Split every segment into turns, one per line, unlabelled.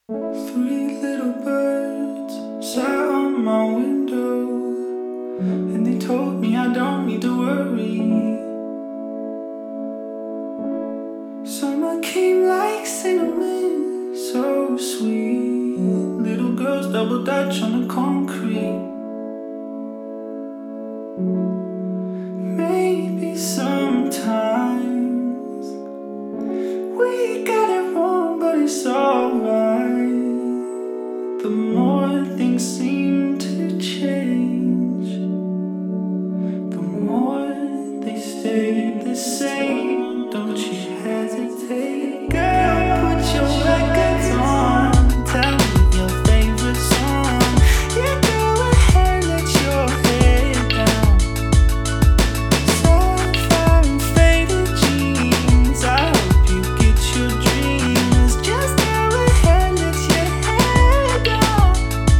Three little birds sat on my window, and they told me I don't need to worry. Summer came like cinnamon, so sweet. Little girls double dutch on the concrete. Maybe sometimes we got it wrong, but it's alright. The more things seem to change, the more they stay the same. Don't you hesitate, girl, put your records on. Tell me your favorite song. Yeah, go ahead, let your head down. Sapphire and faded jeans, I hope you get your dreams. Just go ahead, let your head down.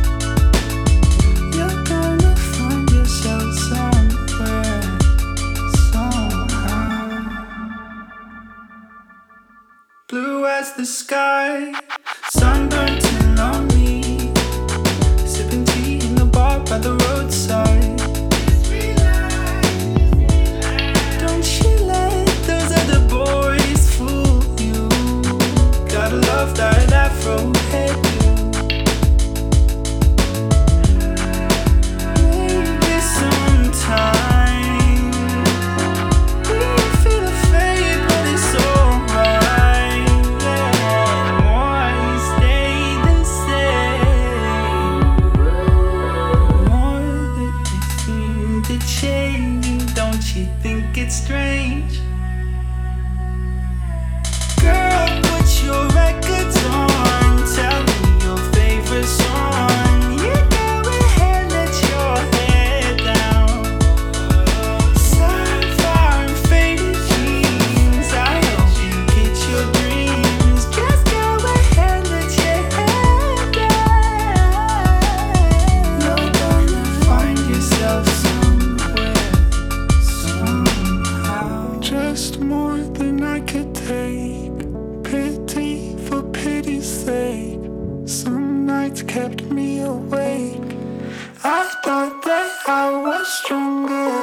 You're gonna find yourself somewhere, somehow. Blue as the sky, sunburnt and lonely, sipping tea in the bar by the roadside. Don't you let those other boys fool you. Gotta love that afro hairdo. Maybe sometime we feel afraid, but it's alright. Yeah, why stay the same? More that they seem to change. Don't you think it's strange? Girl, put your records on. Tell me your favorite song. Yeah, go ahead, let your head down. Sapphire and faded jeans, I hope you get your dreams. Just go ahead, let your head down. You're gonna find yourself somewhere, somehow. Just more than I could take. Pity for pity's sake. Some nights kept me awake. I thought that I was stronger.